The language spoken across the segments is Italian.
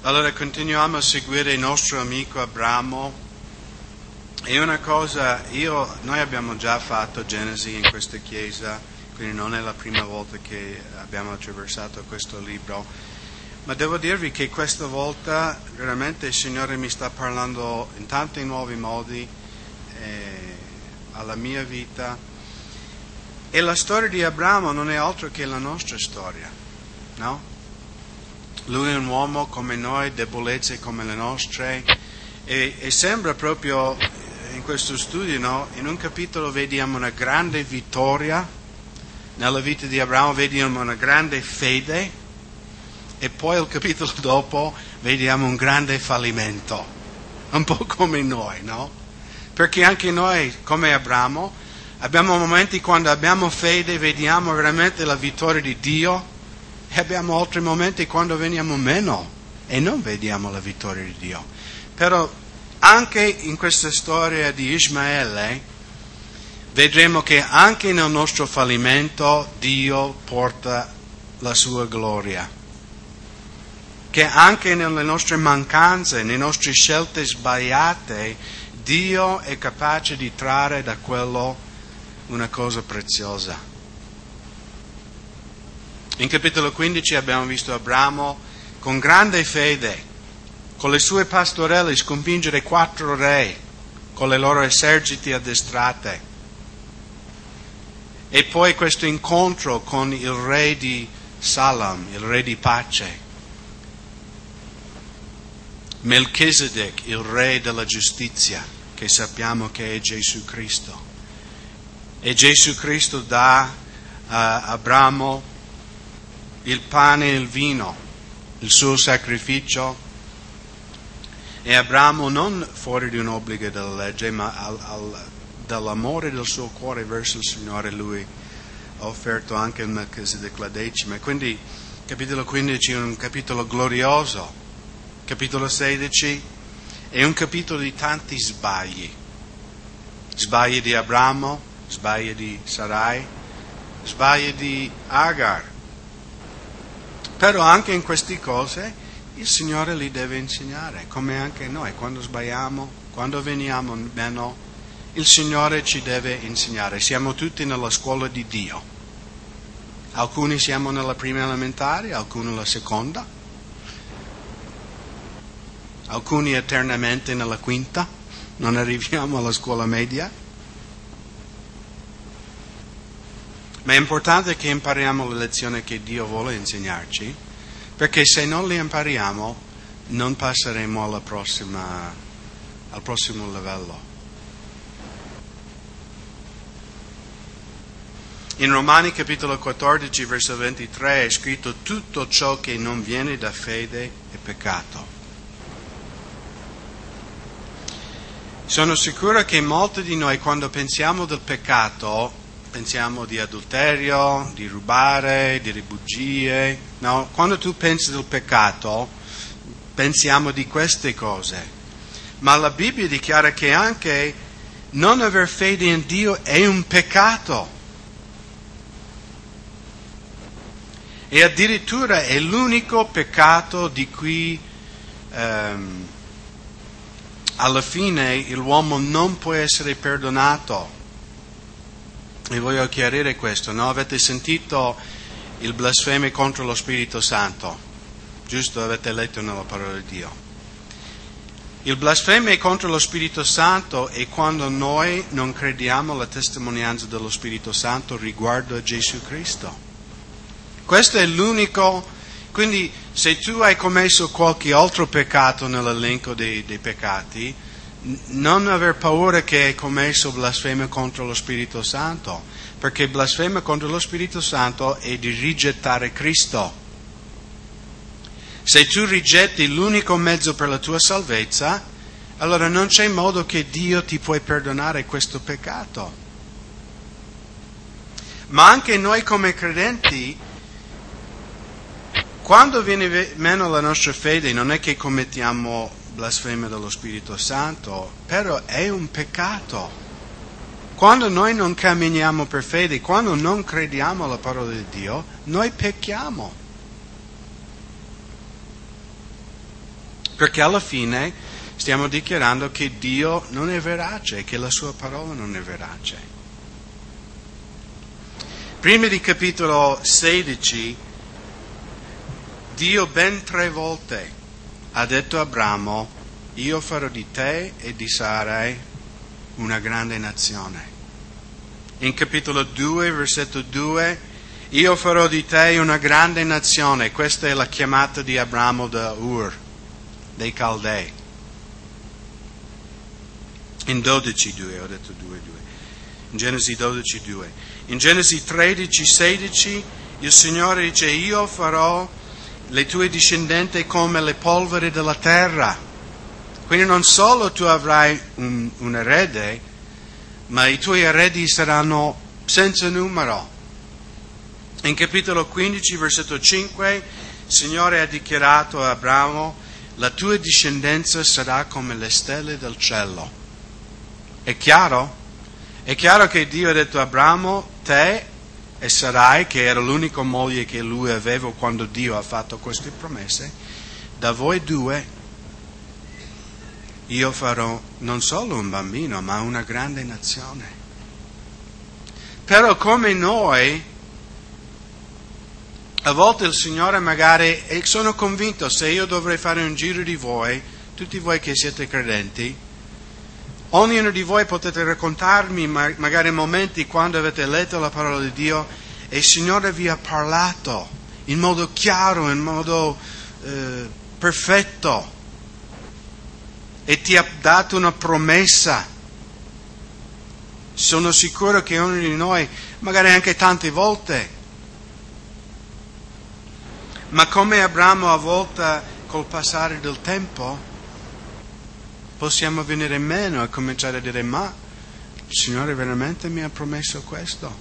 Allora continuiamo a seguire il nostro amico Abramo. E una cosa, noi abbiamo già fatto Genesi in questa chiesa, quindi non è la prima volta che abbiamo attraversato questo libro, ma devo dirvi che questa volta veramente il Signore mi sta parlando in tanti nuovi modi alla mia vita. E la storia di Abramo non è altro che la nostra storia, no? Lui è un uomo come noi, debolezze come le nostre, e sembra proprio in questo studio, no? In un capitolo vediamo una grande vittoria nella vita di Abramo, vediamo una grande fede, e poi il capitolo dopo vediamo un grande fallimento, un po' come noi, no? Perché anche noi, come Abramo, abbiamo momenti quando abbiamo fede, vediamo veramente la vittoria di Dio, e abbiamo altri momenti quando veniamo meno e non vediamo la vittoria di Dio. Però anche in questa storia di Ismaele vedremo che anche nel nostro fallimento Dio porta la sua gloria. Che anche nelle nostre mancanze, nelle nostre scelte sbagliate, Dio è capace di trarre da quello una cosa preziosa. In capitolo 15 abbiamo visto Abramo con grande fede, con le sue pastorelle sconfiggere 4 re, con le loro eserciti addestrate. E poi questo incontro con il re di Salem, il re di pace. Melchizedek, il re della giustizia, che sappiamo che è Gesù Cristo. E Gesù Cristo dà a Abramo il pane e il vino, il suo sacrificio, e Abramo non fuori di un obbligo della legge, ma dall'amore del suo cuore verso il Signore, lui ha offerto anche il Melchizedek la decima. Quindi capitolo 15 è un capitolo glorioso. Capitolo 16 è un capitolo di tanti sbagli di Abramo, sbagli di Sarai, sbagli di Agar. Però anche in queste cose il Signore li deve insegnare, come anche noi. Quando sbagliamo, quando veniamo meno, il Signore ci deve insegnare. Siamo tutti nella scuola di Dio. Alcuni siamo nella prima elementare, alcuni nella seconda, alcuni eternamente nella quinta, non arriviamo alla scuola media. Ma è importante che impariamo le lezioni che Dio vuole insegnarci, perché se non le impariamo non passeremo al prossimo livello. In Romani capitolo 14 verso 23 è scritto: tutto ciò che non viene da fede è peccato. Sono sicuro che molti di noi, quando pensiamo del peccato, pensiamo di adulterio, di rubare, di bugie. No, quando tu pensi del peccato, pensiamo di queste cose. Ma la Bibbia dichiara che anche non aver fede in Dio è un peccato. E addirittura è l'unico peccato di cui alla fine l'uomo non può essere perdonato. E voglio chiarire questo, no? Avete sentito il blasfemo contro lo Spirito Santo, giusto? Avete letto nella parola di Dio. Il blasfemo contro lo Spirito Santo è quando noi non crediamo alla testimonianza dello Spirito Santo riguardo a Gesù Cristo. Questo è l'unico. Quindi se tu hai commesso qualche altro peccato nell'elenco dei peccati, non aver paura che hai commesso blasfema contro lo Spirito Santo, perché blasfema contro lo Spirito Santo è di rigettare Cristo. Se tu rigetti l'unico mezzo per la tua salvezza, allora non c'è modo che Dio ti può perdonare questo peccato. Ma anche noi come credenti, quando viene meno la nostra fede, non è che commettiamo blasfema dello Spirito Santo, però è un peccato. Quando noi non camminiamo per fede, quando non crediamo alla parola di Dio, noi pecchiamo. Perché alla fine stiamo dichiarando che Dio non è verace, che la sua parola non è verace. Prima di capitolo 16, Dio ben 3 volte ha detto a Abramo: io farò di te e di Sarai una grande nazione. In capitolo 2, versetto 2, io farò di te una grande nazione. Questa è la chiamata di Abramo da Ur, dei Caldei. In 12:2, ho detto 2:2. In Genesi 12:2. In Genesi 13:16, il Signore dice: io farò le tue discendenti come le polveri della terra. Quindi non solo tu avrai un erede, ma i tuoi eredi saranno senza numero. In capitolo 15, versetto 5, il Signore ha dichiarato a Abramo: la tua discendenza sarà come le stelle del cielo. È chiaro? È chiaro che Dio ha detto a Abramo: te e Sarai, che era l'unica moglie che lui aveva quando Dio ha fatto queste promesse, da voi due io farò non solo un bambino, ma una grande nazione. Però come noi, a volte il Signore magari, e sono convinto, se io dovrei fare un giro di voi, tutti voi che siete credenti, ognuno di voi potete raccontarmi magari momenti quando avete letto la parola di Dio e il Signore vi ha parlato in modo chiaro, in modo perfetto, e ti ha dato una promessa. Sono sicuro che ognuno di noi, magari anche tante volte, ma come Abramo a volte col passare del tempo, possiamo venire meno e cominciare a dire: ma il Signore veramente mi ha promesso questo?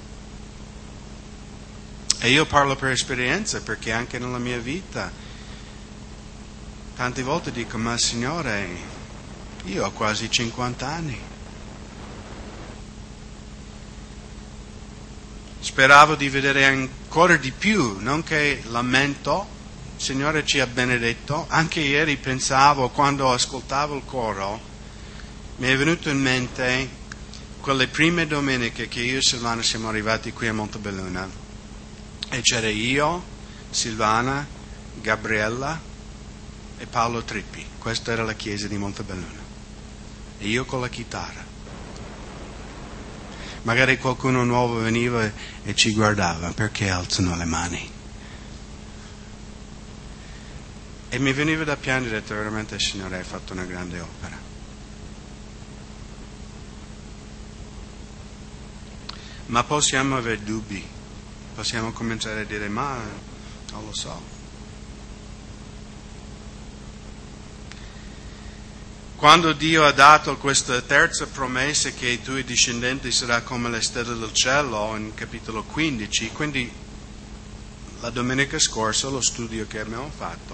E io parlo per esperienza, perché anche nella mia vita tante volte dico: ma Signore, io ho quasi 50 anni. Speravo di vedere ancora di più, non che lamento, il Signore ci ha benedetto. Anche ieri pensavo, quando ascoltavo il coro, mi è venuto in mente quelle prime domeniche che io e Silvana siamo arrivati qui a Montebelluna, e c'era io, Silvana, Gabriella e Paolo Trippi. Questa era la chiesa di Montebelluna. E io con la chitarra. Magari qualcuno nuovo veniva e ci guardava: perché alzano le mani? E mi veniva da piangere, e detto: veramente il Signore ha fatto una grande opera. Ma possiamo avere dubbi, possiamo cominciare a dire: ma non lo so. Quando Dio ha dato questa terza promessa, che i tuoi discendenti saranno come le stelle del cielo, in capitolo 15, quindi la domenica scorsa, lo studio che abbiamo fatto,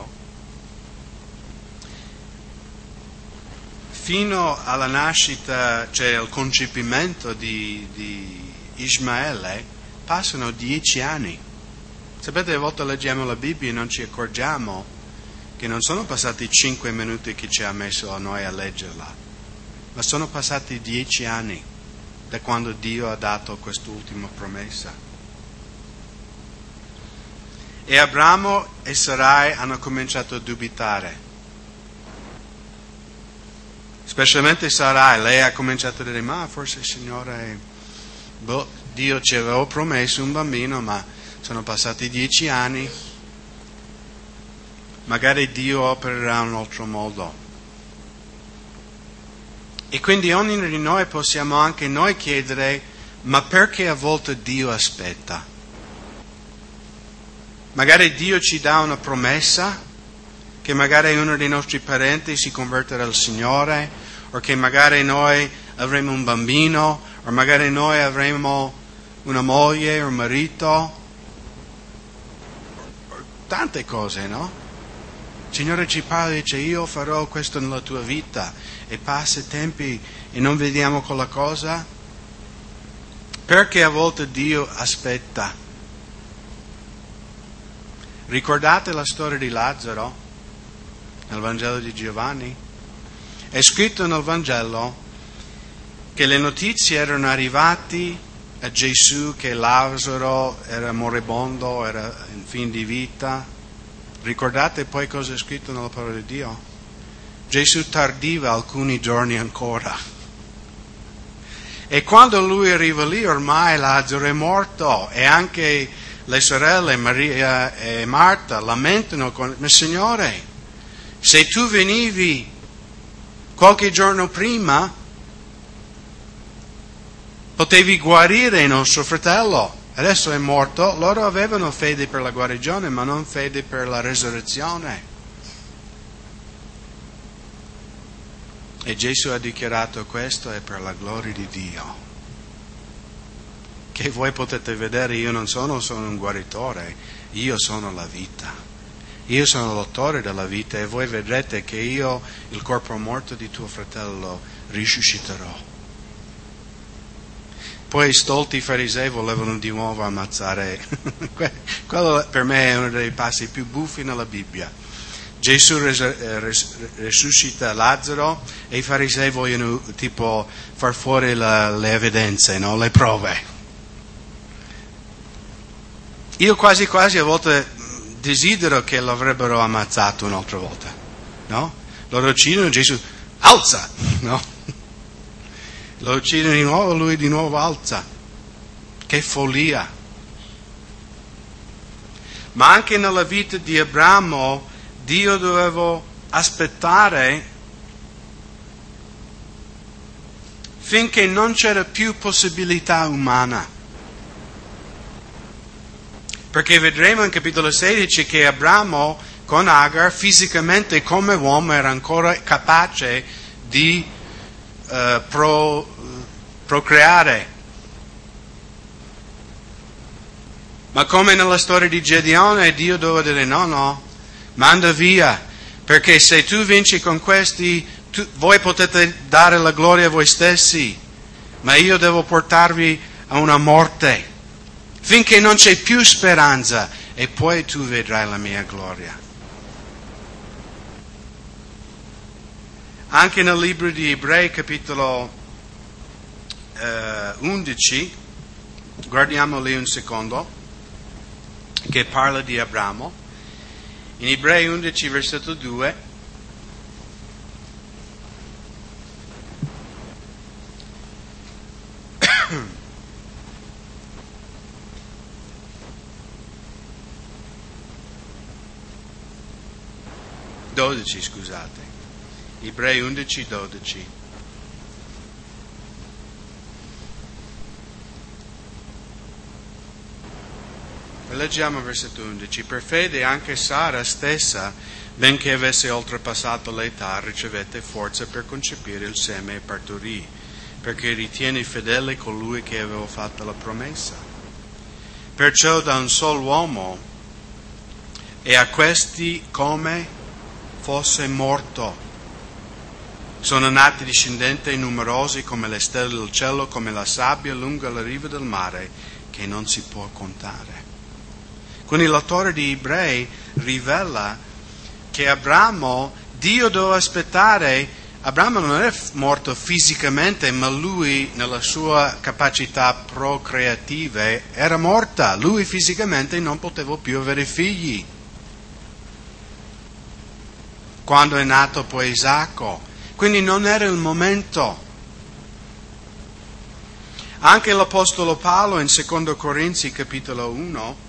fino alla nascita, cioè al concepimento di Ismaele, passano 10 anni. Sapete, a volte leggiamo la Bibbia e non ci accorgiamo che non sono passati 5 minuti che ci ha messo a noi a leggerla, ma sono passati 10 anni da quando Dio ha dato quest'ultima promessa. E Abramo e Sarai hanno cominciato a dubitare. Specialmente Sarai, lei ha cominciato a dire: ma forse il Signore, Dio ci aveva promesso un bambino, ma sono passati 10 anni. Magari Dio opererà in un altro modo. E quindi ognuno di noi possiamo anche noi chiedere: ma perché a volte Dio aspetta? Magari Dio ci dà una promessa, che magari uno dei nostri parenti si converterà al Signore, o che magari noi avremo un bambino, o magari noi avremo una moglie o un marito, tante cose, no? Il Signore ci parla e dice: io farò questo nella tua vita, e passa tempi e non vediamo quella cosa. Perché a volte Dio aspetta? Ricordate la storia di Lazzaro? nel Vangelo di Giovanni. È scritto nel Vangelo che le notizie erano arrivate a Gesù che Lazzaro era moribondo, era in fin di vita. Ricordate poi cosa è scritto nella parola di Dio? Gesù tardiva alcuni giorni ancora. E quando lui arriva lì ormai Lazzaro è morto e anche le sorelle Maria e Marta lamentano con il Signore, se tu venivi qualche giorno prima potevi guarire il nostro fratello, adesso è morto. Loro avevano fede per la guarigione ma non fede per la resurrezione. E Gesù ha dichiarato: questo è per la gloria di Dio. Che voi potete vedere, io non sono solo un guaritore, io sono la vita. Io sono l'autore della vita e voi vedrete che io, il corpo morto di tuo fratello, risusciterò. Poi stolti farisei volevano di nuovo ammazzare. Quello per me è uno dei passi più buffi nella Bibbia. Gesù risuscita Lazzaro e i farisei vogliono tipo far fuori le evidenze, no? Le prove. Io quasi a volte desidero che l'avrebbero ammazzato un'altra volta, no? Loro uccidono, Gesù alza, no? Lo uccidono di nuovo, lui di nuovo alza. Che follia! Ma anche nella vita di Abramo Dio doveva aspettare finché non c'era più possibilità umana. Perché vedremo in capitolo 16 che Abramo con Agar fisicamente come uomo era ancora capace di procreare. Ma come nella storia di Gedeone, Dio doveva dire no, manda via, perché se tu vinci con questi, voi potete dare la gloria a voi stessi, ma io devo portarvi a una morte, finché non c'è più speranza, e poi tu vedrai la mia gloria. Anche nel libro di Ebrei, capitolo 11, guardiamo lì un secondo, che parla di Abramo. In Ebrei 11, versetto 2, Ebrei 11, 12. Leggiamo il versetto 11. Per fede anche Sara stessa, benché avesse oltrepassato l'età, ricevette forza per concepire il seme e partorì, perché ritiene fedele colui che aveva fatto la promessa. Perciò da un solo uomo, e a questi come fosse morto, sono nati discendenti numerosi come le stelle del cielo, come la sabbia lungo la riva del mare, che non si può contare. Quindi l'autore di Ebrei rivela che Abramo, Dio doveva aspettare. Abramo non è morto fisicamente, ma lui nella sua capacità procreative era morta. Lui fisicamente non poteva più avere figli. Quando è nato poi Isacco. Quindi non era il momento. Anche l'Apostolo Paolo in 2 Corinzi capitolo 1,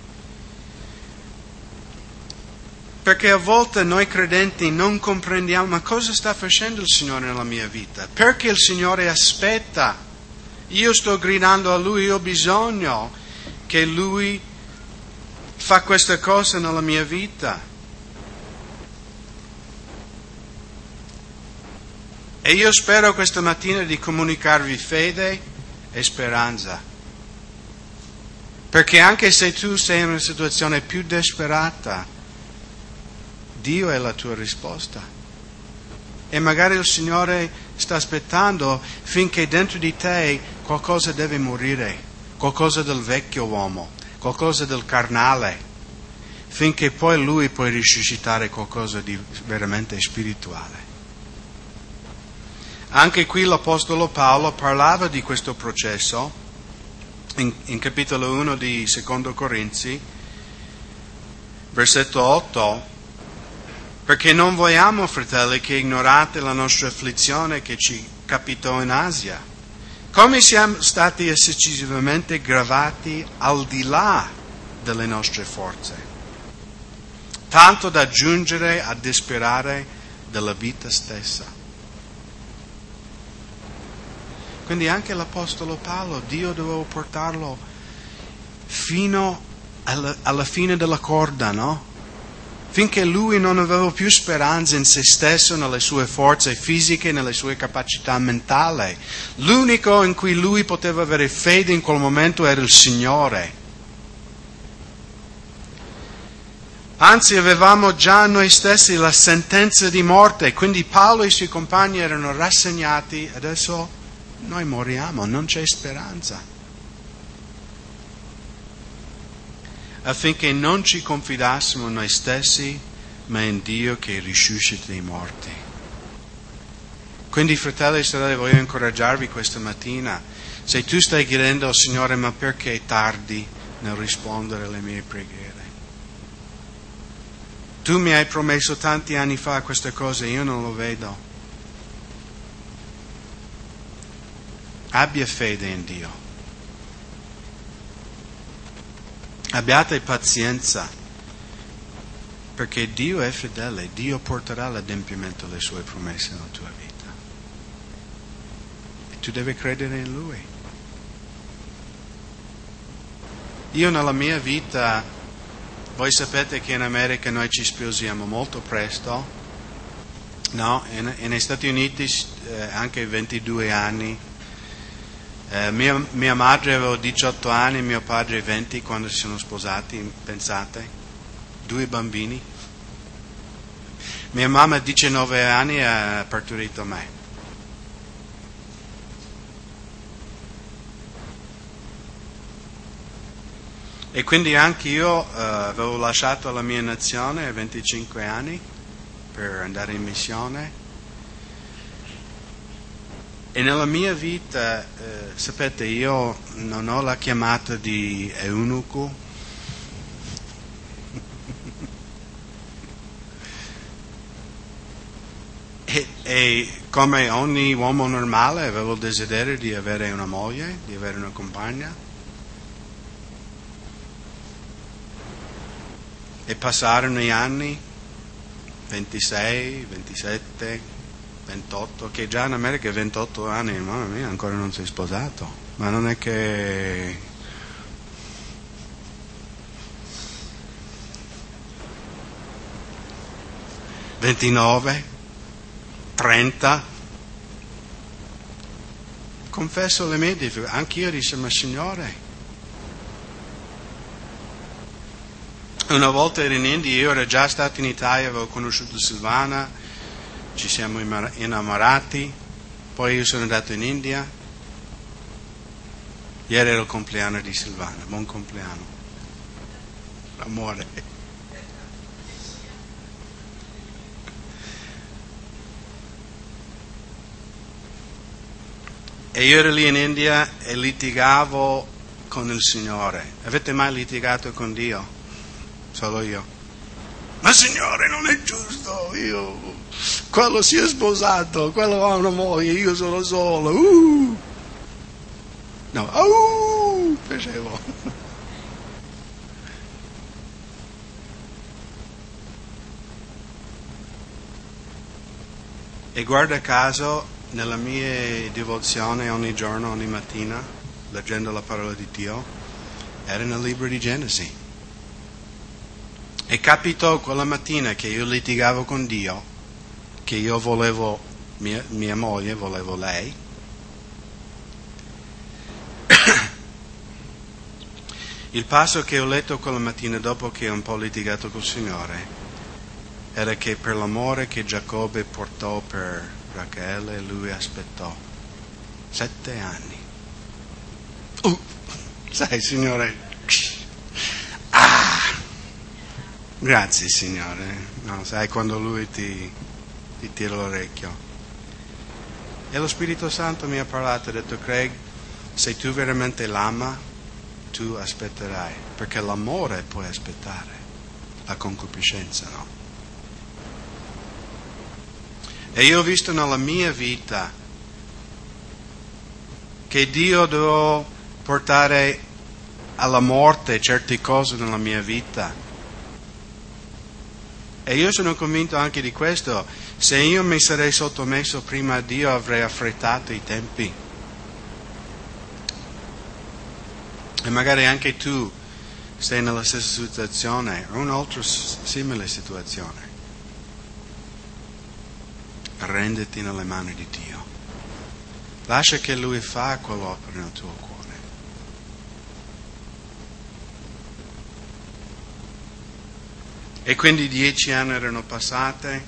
perché a volte noi credenti non comprendiamo ma cosa sta facendo il Signore nella mia vita, perché il Signore aspetta, io sto gridando a Lui, io ho bisogno che Lui fa questa cosa nella mia vita. E io spero questa mattina di comunicarvi fede e speranza. Perché anche se tu sei in una situazione più disperata, Dio è la tua risposta. E magari il Signore sta aspettando finché dentro di te qualcosa deve morire, qualcosa del vecchio uomo, qualcosa del carnale. finché poi lui può risuscitare qualcosa di veramente spirituale. Anche qui l'Apostolo Paolo parlava di questo processo in capitolo 1 di Secondo Corinzi, versetto 8, perché non vogliamo, fratelli, che ignorate la nostra afflizione che ci capitò in Asia, come siamo stati eccessivamente gravati al di là delle nostre forze, tanto da giungere a disperare della vita stessa. Quindi anche l'Apostolo Paolo, Dio doveva portarlo fino alla fine della corda, no? Finché lui non aveva più speranza in se stesso, nelle sue forze fisiche, nelle sue capacità mentali. L'unico in cui lui poteva avere fede in quel momento era il Signore. Anzi, avevamo già noi stessi la sentenza di morte, quindi Paolo e i suoi compagni erano rassegnati, adesso noi moriamo, non c'è speranza. Affinché non ci confidassimo noi stessi, ma in Dio che risuscita i morti. Quindi, fratelli e sorelle, voglio incoraggiarvi questa mattina. Se tu stai chiedendo al Signore, ma perché è tardi nel rispondere alle mie preghiere? Tu mi hai promesso tanti anni fa queste cose, io non lo vedo. Abbia fede in Dio. Abbiate pazienza, perché Dio è fedele, Dio porterà all'adempimento delle sue promesse nella tua vita. E tu devi credere in Lui. Io nella mia vita, voi sapete che in America noi ci sposiamo molto presto, no? Negli Stati Uniti anche 22 anni. Mia madre aveva 18 anni, mio padre 20 quando si sono sposati, pensate, 2 bambini. Mia mamma a 19 anni ha partorito me. E quindi anche io avevo lasciato la mia nazione a 25 anni per andare in missione. E nella mia vita, sapete, io non ho la chiamata di eunuco. e come ogni uomo normale avevo il desiderio di avere una moglie, di avere una compagna. E passarono gli anni, 26, 27... 28, che già in America 28 anni, mamma mia, ancora non sei sposato, ma non è che... ...29, 30, confesso le mie difficoltà, anch'io disse, ma Signore, una volta ero in India, io ero già stato in Italia, avevo conosciuto Silvana, ci siamo innamorati, poi io sono andato in India, ieri era il compleanno di Silvana, buon compleanno, amore. E io ero lì in India e litigavo con il Signore. Avete mai litigato con Dio? Solo io. Ma Signore, non è giusto, quello si è sposato, quello ha una moglie, io sono solo. No, facevo. E guarda caso, nella mia devozione ogni giorno, ogni mattina, leggendo la parola di Dio, era nel libro di Genesi. E capitò quella mattina che io litigavo con Dio, che io volevo mia moglie, volevo lei. Il passo che ho letto quella mattina dopo che ho un po' litigato col Signore era che per l'amore che Giacobbe portò per Rachele, lui aspettò 7 anni. Sai, Signore, Grazie Signore. No, sai quando Lui ti tira l'orecchio. E lo Spirito Santo mi ha parlato, ha detto: Craig, se tu veramente l'ama, tu aspetterai, perché l'amore puoi aspettare, la concupiscenza no. E io ho visto nella mia vita che Dio deve portare alla morte certe cose nella mia vita. E io sono convinto anche di questo. Se io mi sarei sottomesso prima a Dio, avrei affrettato i tempi. E magari anche tu sei nella stessa situazione o un'altra simile situazione. Arrenditi nelle mani di Dio. Lascia che Lui fa quell'opera nel tuo cuore. E quindi 10 anni erano passati.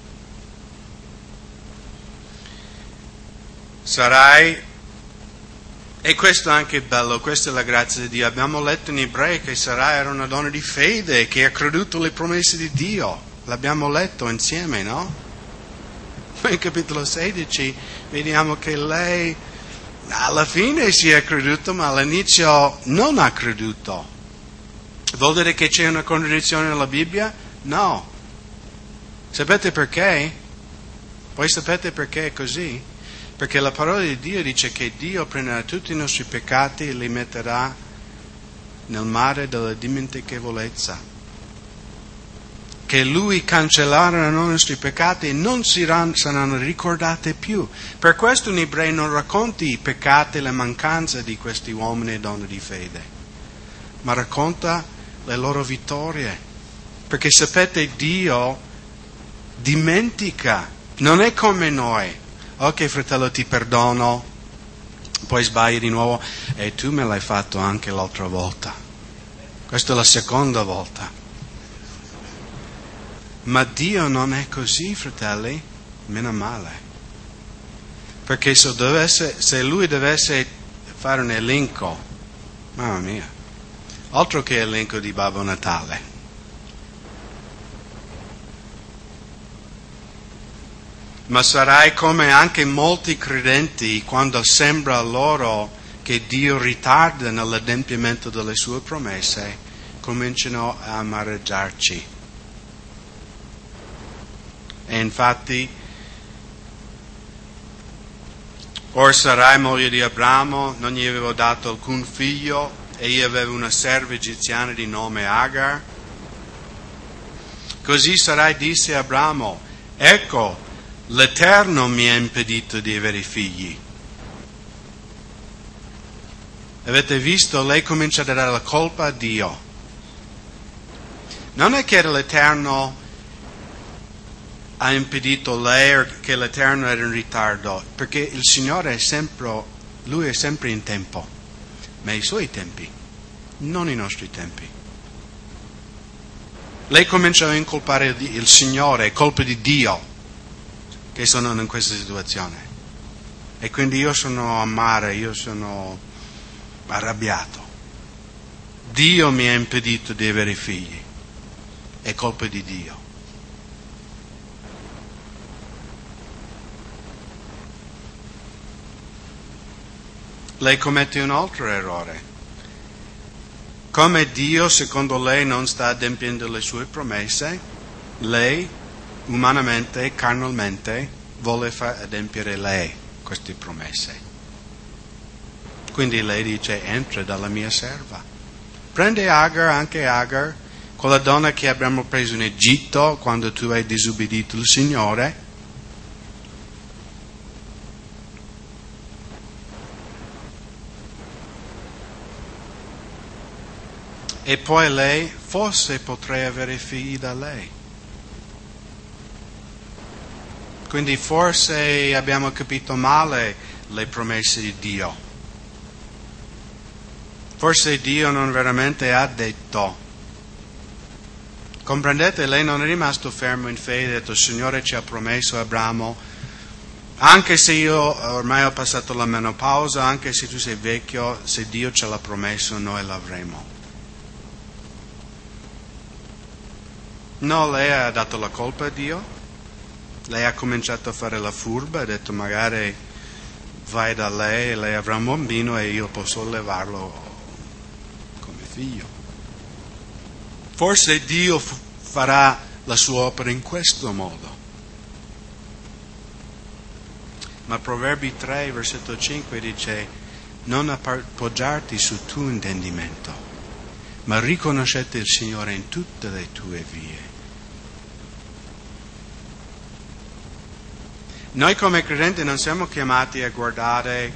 Sarai, e questo è anche bello, questa è la grazia di Dio. Abbiamo letto in Ebrei che Sarai era una donna di fede, che ha creduto alle promesse di Dio. L'abbiamo letto insieme, no? In capitolo 16 vediamo che lei alla fine si è creduto, ma all'inizio non ha creduto. Vuol dire che c'è una contraddizione nella Bibbia? No. Sapete perché? Voi sapete perché è così? Perché la parola di Dio dice che Dio prenderà tutti i nostri peccati e li metterà nel mare della dimentichevolezza. Che Lui cancellerà i nostri peccati e non saranno ricordati più. Per questo in Ebrei non racconti i peccati e le mancanze di questi uomini e donne di fede, ma racconta le loro vittorie. Perché sapete, Dio dimentica, non è come noi. Ok fratello, ti perdono, poi sbagli di nuovo e tu me l'hai fatto anche l'altra volta. Questa è la seconda volta. Ma Dio non è così, fratelli, meno male. Perché se Lui dovesse fare un elenco, mamma mia, altro che elenco di Babbo Natale. Ma sarai come anche molti credenti quando sembra loro che Dio ritarda nell'adempimento delle sue promesse, cominciano a amareggiarci. E infatti, or Sarai, moglie di Abramo, non gli avevo dato alcun figlio, e io avevo una serva egiziana di nome Agar. Così Sarai disse a Abramo: ecco, l'Eterno mi ha impedito di avere figli. Avete visto? Lei comincia a dare la colpa a Dio. Non è che era l'Eterno ha impedito lei o che l'Eterno era in ritardo, perché il Signore Lui è sempre in tempo, ma i Suoi tempi, non i nostri tempi. Lei comincia a incolpare il Signore, è colpa di Dio che sono in questa situazione. E quindi io sono amaro, io sono arrabbiato. Dio mi ha impedito di avere figli, è colpa di Dio. Lei commette un altro errore. Come Dio, secondo lei, non sta adempiendo le sue promesse, lei, umanamente, carnalmente, vuole far adempiere lei queste promesse. Quindi lei dice: entra dalla mia serva. Prende Agar, anche Agar, quella donna che abbiamo preso in Egitto quando tu hai disobbedito il Signore. E poi lei, forse potrei avere figli da lei. Quindi forse abbiamo capito male le promesse di Dio. Forse Dio non veramente ha detto. Comprendete? Lei non è rimasto fermo in fede, ha detto: il Signore ci ha promesso, Abramo, anche se io ormai ho passato la menopausa, anche se tu sei vecchio, se Dio ce l'ha promesso noi l'avremo. No, lei ha dato la colpa a Dio, lei ha cominciato a fare la furba, ha detto magari vai da lei, lei avrà un bambino e io posso allevarlo come figlio. Forse Dio farà la sua opera in questo modo. Ma Proverbi 3, versetto 5 dice: non appoggiarti sul tuo intendimento, ma riconoscete il Signore in tutte le tue vie. Noi come credenti non siamo chiamati a guardare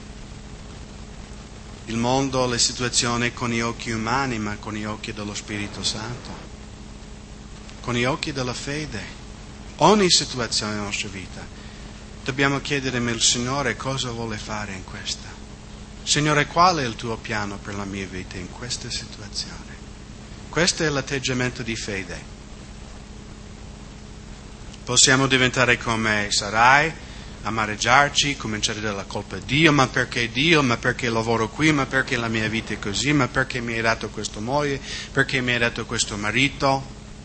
il mondo, le situazioni con gli occhi umani, ma con gli occhi dello Spirito Santo, con gli occhi della fede. Ogni situazione nella nostra vita dobbiamo chiedere al Signore cosa vuole fare in questa. Signore, qual è il tuo piano per la mia vita in questa situazione? Questo è l'atteggiamento di fede. Possiamo diventare come Sarai, amareggiarci, cominciare dalla colpa a Dio, ma perché lavoro qui, ma perché la mia vita è così, ma perché mi hai dato questa moglie, perché mi hai dato questo marito.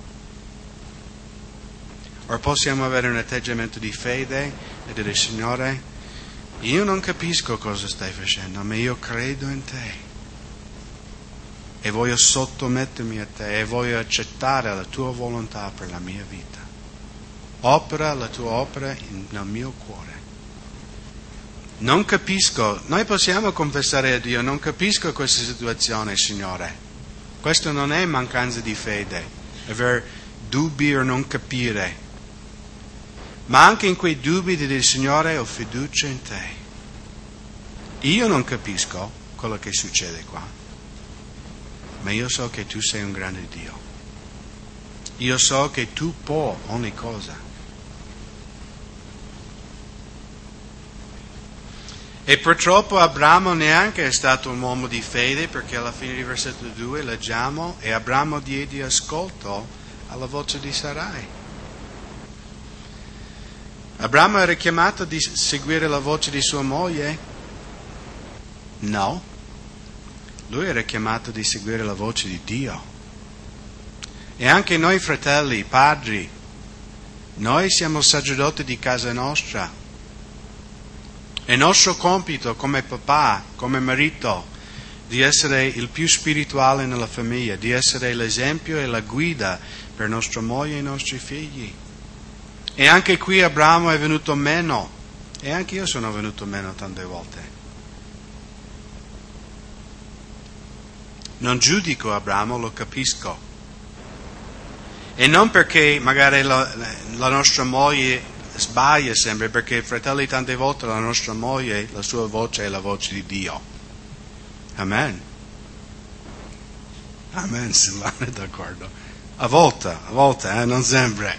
O possiamo avere un atteggiamento di fede e dire: Signore, io non capisco cosa stai facendo, ma io credo in te e voglio sottomettermi a te e voglio accettare la tua volontà per la mia vita. Opera la tua opera nel mio cuore. Non capisco, noi possiamo confessare a Dio: non capisco questa situazione, Signore. Questo non è mancanza di fede, aver dubbi o non capire. Ma anche in quei dubbi di dire: Signore, ho fiducia in te. Io non capisco quello che succede qua, ma io so che tu sei un grande Dio. Io so che tu puoi ogni cosa. E purtroppo Abramo neanche è stato un uomo di fede, perché alla fine di versetto 2 leggiamo: e Abramo diede ascolto alla voce di Sarai. Abramo era chiamato di seguire la voce di sua moglie? No. Lui era chiamato di seguire la voce di Dio. E anche noi fratelli, padri, noi siamo sacerdoti di casa nostra. È nostro compito come papà, come marito, di essere il più spirituale nella famiglia, di essere l'esempio e la guida per nostra moglie e i nostri figli. E anche qui Abramo è venuto meno, e anche io sono venuto meno tante volte. Non giudico Abramo, lo capisco. E non perché magari la nostra moglie sbaglia sempre, perché fratelli, tante volte la nostra moglie, la sua voce è la voce di Dio. Amen. Amen, Silvano è d'accordo. A volte, non sempre.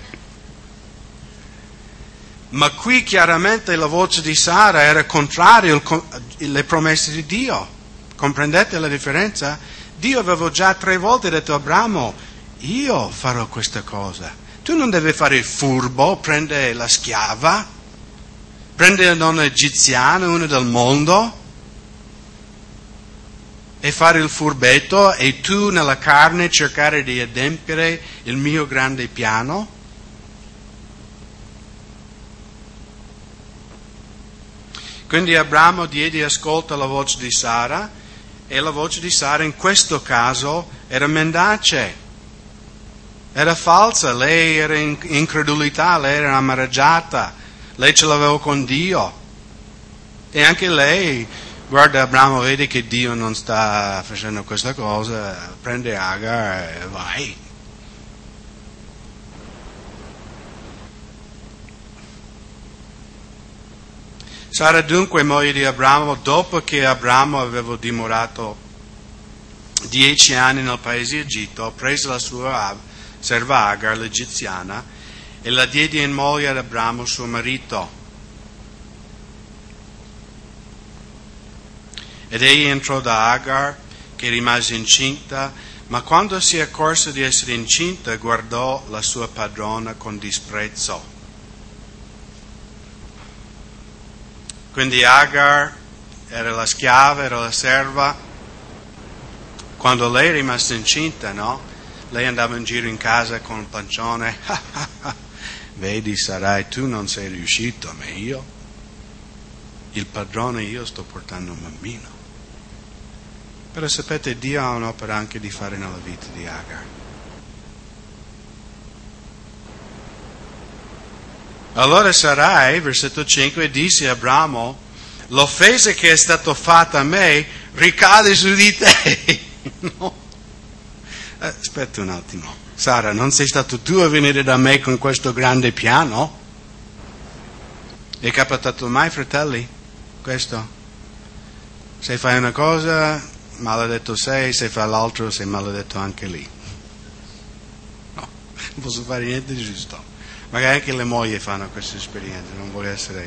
Ma qui chiaramente la voce di Sara era contraria alle promesse di Dio. Comprendete la differenza? Dio aveva già 3 volte detto a Abramo: io farò questa cosa. Tu non devi fare il furbo, prendere la schiava, prendere la donna egiziana, una del mondo, e fare il furbetto, e tu nella carne cercare di adempiere il mio grande piano. Quindi Abramo diede ascolto alla voce di Sara, e la voce di Sara in questo caso era mendace. Era falsa, lei era in incredulità, lei era amareggiata, lei ce l'aveva con Dio. E anche lei, guarda Abramo, vedi che Dio non sta facendo questa cosa, prende Agar e vai. Sara dunque, moglie di Abramo, dopo che Abramo aveva dimorato 10 anni nel paese Egitto, prese la sua serva Agar, l'egiziana, e la diede in moglie ad Abramo, suo marito. Ed egli entrò da Agar, che rimase incinta, ma quando si accorse di essere incinta, guardò la sua padrona con disprezzo. Quindi Agar era la schiava, era la serva. Quando lei è rimasta incinta, no? lei andava in giro in casa con il pancione, vedi Sarai, tu non sei riuscito, ma io, il padrone, io sto portando un bambino. Però sapete, Dio ha un'opera anche di fare nella vita di Agar. Allora Sarai, versetto 5, disse a Abramo, l'offesa che è stata fatta a me ricade su di te. No. Aspetta un attimo. Sara, non sei stato tu a venire da me con questo grande piano? È capitato mai, fratelli, questo? Se fai una cosa, maledetto sei, se fai l'altro, sei maledetto anche lì. No, non posso fare niente di giusto. Magari anche le mogli fanno queste esperienze, non voglio essere.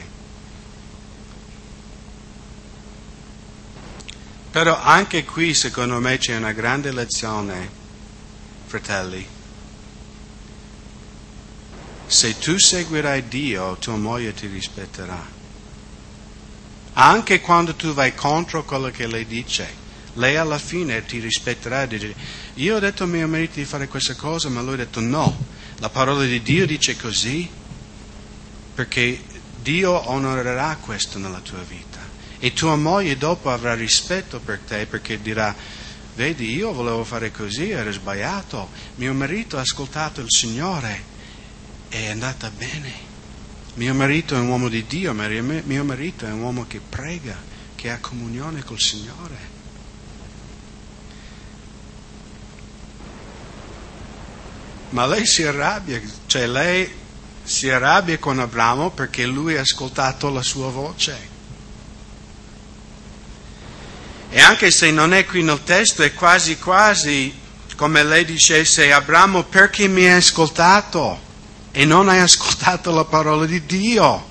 Però anche qui, secondo me, c'è una grande lezione, fratelli. Se tu seguirai Dio, tua moglie ti rispetterà. Anche quando tu vai contro quello che lei dice, lei alla fine ti rispetterà e dice, io ho detto a mio marito di fare questa cosa, ma lui ha detto no. La parola di Dio dice così, perché Dio onorerà questo nella tua vita. E tua moglie dopo avrà rispetto per te, perché dirà, vedi, io volevo fare così, era sbagliato. Mio marito ha ascoltato il Signore, è andata bene. Mio marito è un uomo di Dio, mio marito è un uomo che prega, che ha comunione col Signore. Ma lei si arrabbia con Abramo perché lui ha ascoltato la sua voce. E anche se non è qui nel testo, è quasi come lei dicesse, Abramo, perché mi hai ascoltato e non hai ascoltato la parola di Dio?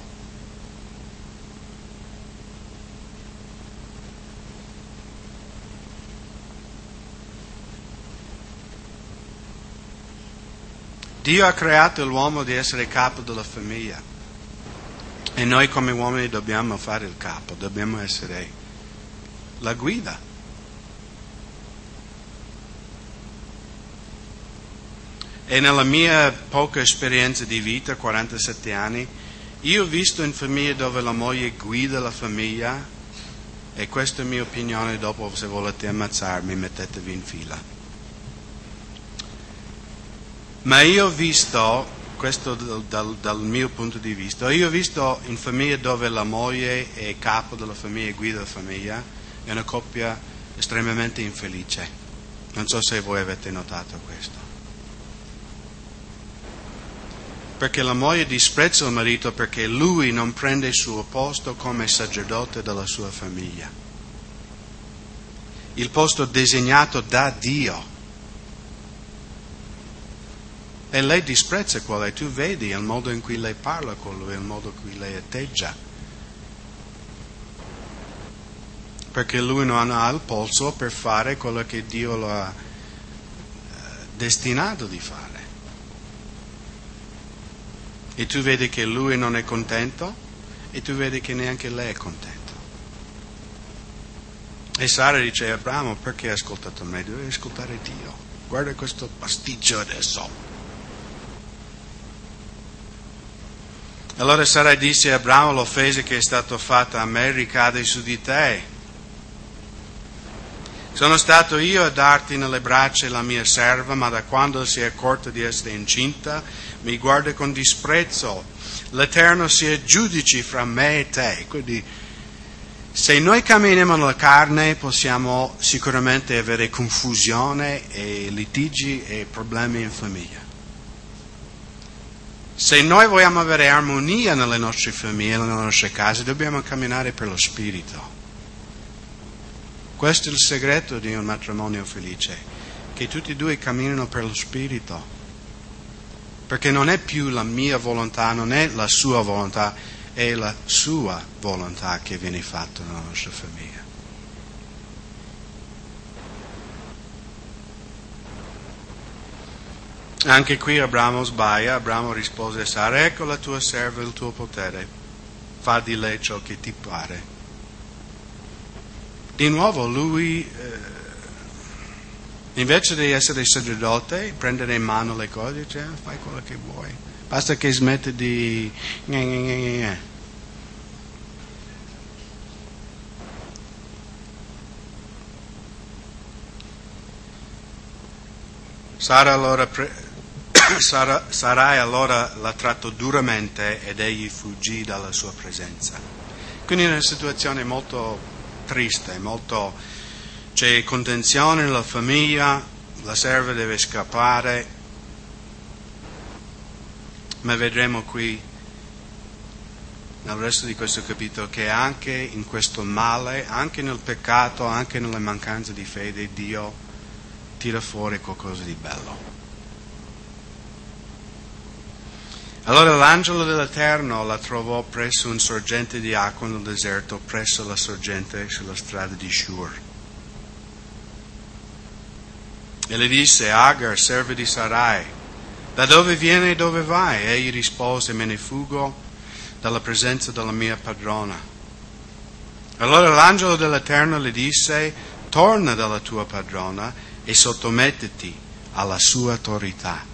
Dio ha creato l'uomo di essere capo della famiglia e noi come uomini dobbiamo fare il capo, dobbiamo essere la guida. E nella mia poca esperienza di vita, 47 anni, io ho visto in famiglie dove la moglie guida la famiglia, e questa è la mia opinione, dopo se volete ammazzarmi mettetevi in fila. Ma io ho visto, questo dal mio punto di vista, io ho visto in famiglie dove la moglie è capo della famiglia, guida la famiglia, è una coppia estremamente infelice. Non so se voi avete notato questo. Perché la moglie disprezza il marito perché lui non prende il suo posto come sacerdote della sua famiglia. Il posto designato da Dio. E lei disprezza quello, e tu vedi il modo in cui lei parla con lui, il modo in cui lei atteggia. Perché lui non ha il polso per fare quello che Dio lo ha destinato di fare. E tu vedi che lui non è contento, e tu vedi che neanche lei è contenta. E Sara dice a Abramo, perché hai ascoltato me? Devi ascoltare Dio. Guarda questo pasticcio adesso. Allora Sara disse a Abramo, l'offesa che è stata fatta a me ricade su di te. Sono stato io a darti nelle braccia la mia serva, ma da quando si è accorta di essere incinta, mi guarda con disprezzo. L'Eterno sia giudice fra me e te. Quindi, se noi camminiamo nella carne, possiamo sicuramente avere confusione e litigi e problemi in famiglia. Se noi vogliamo avere armonia nelle nostre famiglie, nelle nostre case, dobbiamo camminare per lo Spirito. Questo è il segreto di un matrimonio felice, che tutti e due camminino per lo Spirito. Perché non è più la mia volontà, non è la sua volontà, è la sua volontà che viene fatta nella nostra famiglia. Anche qui Abramo sbaglia. Abramo rispose a Sara, ecco la tua serva, il tuo potere, fa di lei ciò che ti pare. Di nuovo lui Invece di essere sacerdote, prendere in mano le cose, dice, fai quello che vuoi. Basta che smetti di... Sarai allora l'ha tratto duramente ed egli fuggì dalla sua presenza. Quindi è una situazione molto triste, c'è contenzione nella famiglia, la serva deve scappare, ma vedremo qui nel resto di questo capitolo che anche in questo male, anche nel peccato, anche nelle mancanze di fede, Dio tira fuori qualcosa di bello. Allora l'angelo dell'Eterno la trovò presso un sorgente di acqua nel deserto, presso la sorgente sulla strada di Shur. E le disse, Agar, serva di Sarai, da dove vieni e dove vai? Egli rispose, me ne fuggo dalla presenza della mia padrona. Allora l'angelo dell'Eterno le disse, torna dalla tua padrona e sottomettiti alla sua autorità.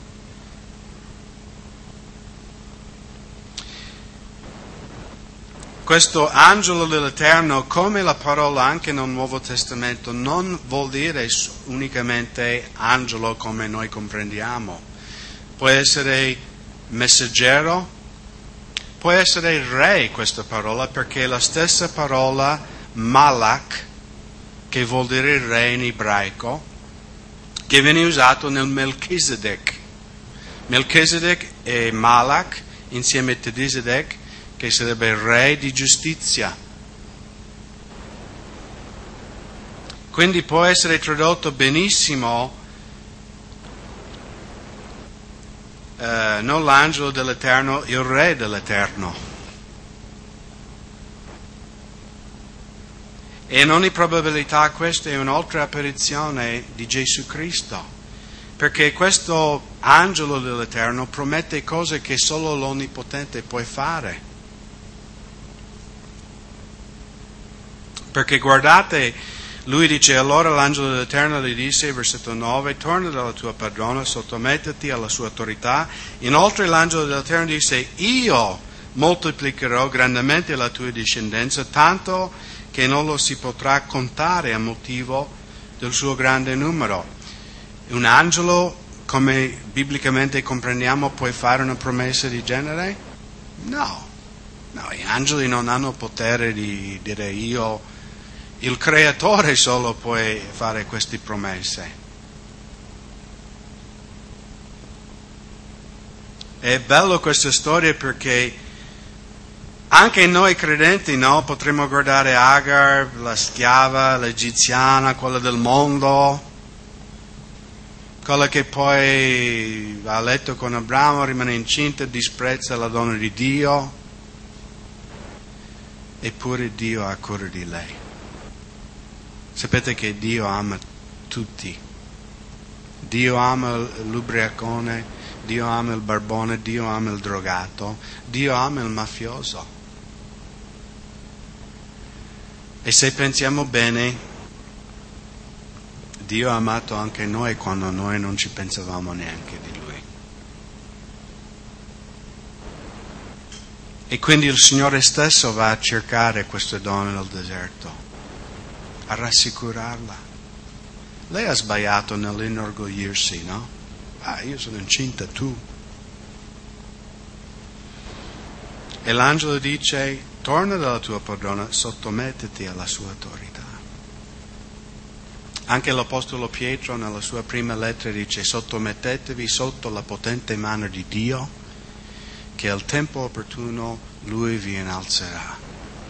Questo angelo dell'Eterno, come la parola anche nel Nuovo Testamento, non vuol dire unicamente angelo come noi comprendiamo. Può essere messaggero, può essere re questa parola, perché è la stessa parola malach, che vuol dire re in ebraico, che viene usato nel Melchizedek. Melchizedek e malach insieme a Tedisedek, che sarebbe re di giustizia. Quindi può essere tradotto benissimo non l'angelo dell'Eterno, il re dell'Eterno. E in ogni probabilità questa è un'altra apparizione di Gesù Cristo, perché questo angelo dell'Eterno promette cose che solo l'Onnipotente può fare. Perché guardate, lui dice, allora l'angelo dell'Eterno gli disse, versetto 9, torna dalla tua padrona, sottomettiti alla sua autorità. Inoltre l'angelo dell'Eterno disse, io moltiplicherò grandemente la tua discendenza, tanto che non lo si potrà contare a motivo del suo grande numero. Un angelo, come biblicamente comprendiamo, può fare una promessa di genere? No, gli angeli non hanno potere di dire io... Il creatore solo può fare queste promesse. È bello questa storia perché anche noi credenti, no, potremmo guardare Agar, la schiava, l'egiziana, quella del mondo, quella che poi va a letto con Abramo, rimane incinta, disprezza la donna di Dio, eppure Dio ha cura di lei. Sapete che Dio ama tutti. Dio ama l'ubriacone, Dio ama il barbone, Dio ama il drogato, Dio ama il mafioso. E se pensiamo bene, Dio ha amato anche noi quando noi non ci pensavamo neanche di Lui. E quindi il Signore stesso va a cercare queste donne nel deserto, a rassicurarla. Lei ha sbagliato nell'inorgoglirsi, no? Io sono incinta, tu. E l'angelo dice, torna dalla tua padrona, sottomettiti alla sua autorità. Anche l'Apostolo Pietro nella sua prima lettera dice, sottomettetevi sotto la potente mano di Dio, che al tempo opportuno Lui vi innalzerà.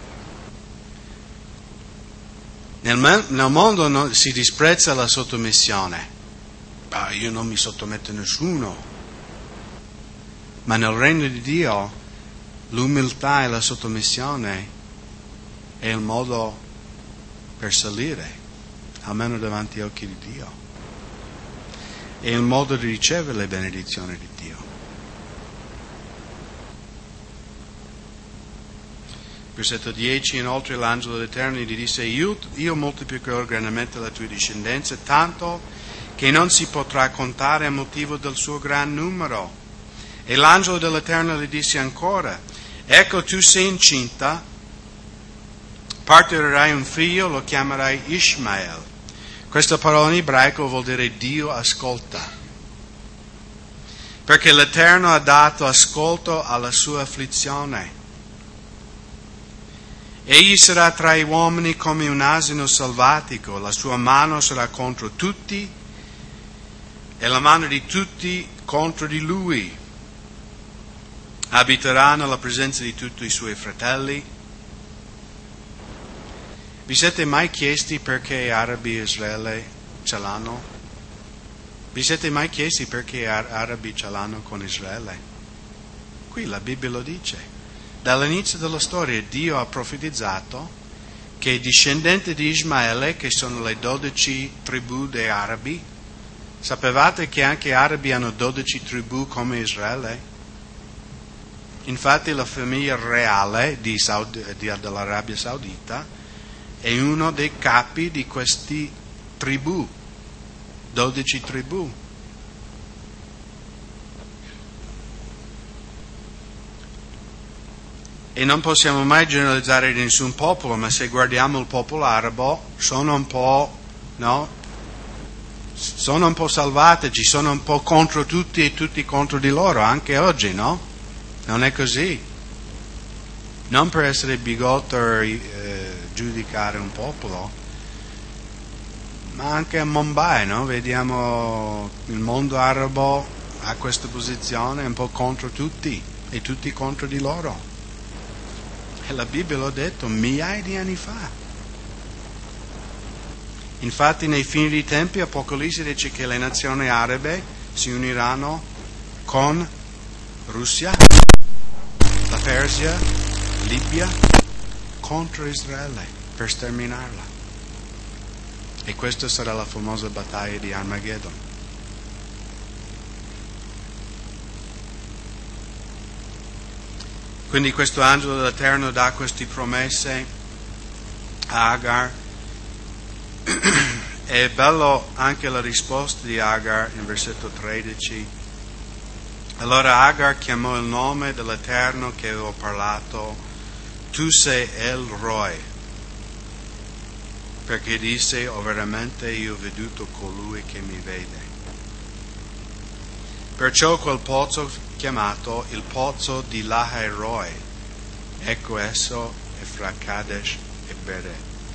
Nel mondo si disprezza la sottomissione. Io non mi sottometto a nessuno. Ma nel regno di Dio l'umiltà e la sottomissione è il modo per salire, almeno davanti agli occhi di Dio. È il modo di ricevere le benedizioni di Dio. Versetto 10, inoltre l'angelo dell'Eterno gli disse, io moltiplicherò grandemente la tua discendenza, tanto che non si potrà contare a motivo del suo gran numero. E l'angelo dell'Eterno gli disse ancora, ecco tu sei incinta, partorerai un figlio, lo chiamerai Ishmael. Questa parola in ebraico vuol dire Dio ascolta. Perché l'Eterno ha dato ascolto alla sua afflizione. Egli sarà tra gli uomini come un asino selvatico, la sua mano sarà contro tutti e la mano di tutti contro di lui. Abiterà nella presenza di tutti i suoi fratelli. Vi siete mai chiesti perché arabi e Israele ce l'hanno? Vi siete mai chiesti perché arabi ce l'hanno con Israele? Qui la Bibbia lo dice. Dall'inizio della storia Dio ha profetizzato che i discendenti di Ismaele, che sono le 12 tribù dei arabi, sapevate che anche gli arabi hanno 12 tribù come Israele? Infatti la famiglia reale dell'Arabia Saudita è uno dei capi di queste tribù, 12 tribù. E non possiamo mai generalizzare di nessun popolo, ma se guardiamo il popolo arabo, sono un po' salvatici, sono un po' contro tutti e tutti contro di loro, anche oggi, no? Non è così. Non per essere bigotto giudicare un popolo, ma anche a Mumbai, no? Vediamo il mondo arabo ha questa posizione un po' contro tutti e tutti contro di loro. E la Bibbia l'ha detto migliaia di anni fa. Infatti nei fini dei tempi Apocalisse dice che le nazioni arabe si uniranno con Russia, la Persia, Libia, contro Israele per sterminarla. E questa sarà la famosa battaglia di Armageddon. Quindi questo angelo dell'Eterno dà queste promesse a Agar. È bello anche la risposta di Agar in versetto 13. Allora Agar chiamò il nome dell'Eterno che avevo parlato, tu sei El Roi, perché disse, veramente io ho veduto colui che mi vede. Perciò quel pozzo chiamato il pozzo di Lahai Roi, ecco esso è fra Kadesh e Beret.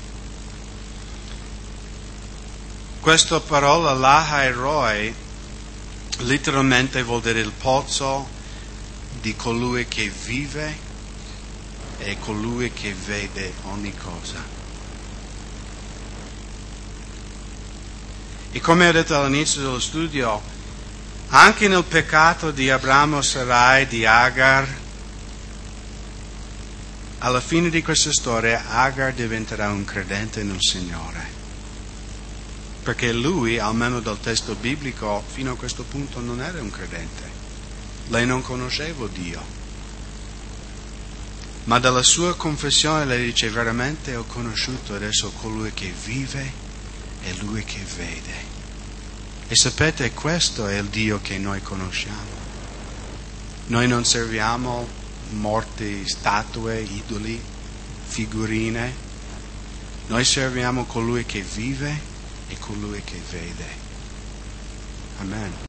Questa parola Lahai Roi letteralmente vuol dire il pozzo di colui che vive e colui che vede ogni cosa. E come ho detto all'inizio dello studio, anche nel peccato di Abramo, Sarai, di Agar, alla fine di questa storia Agar diventerà un credente nel Signore. Perché lui, almeno dal testo biblico, fino a questo punto non era un credente. Lei non conosceva Dio. Ma dalla sua confessione lei dice, veramente ho conosciuto adesso colui che vive e lui che vede. E sapete, questo è il Dio che noi conosciamo. Noi non serviamo morti, statue, idoli, figurine. Noi serviamo colui che vive e colui che vede. Amen.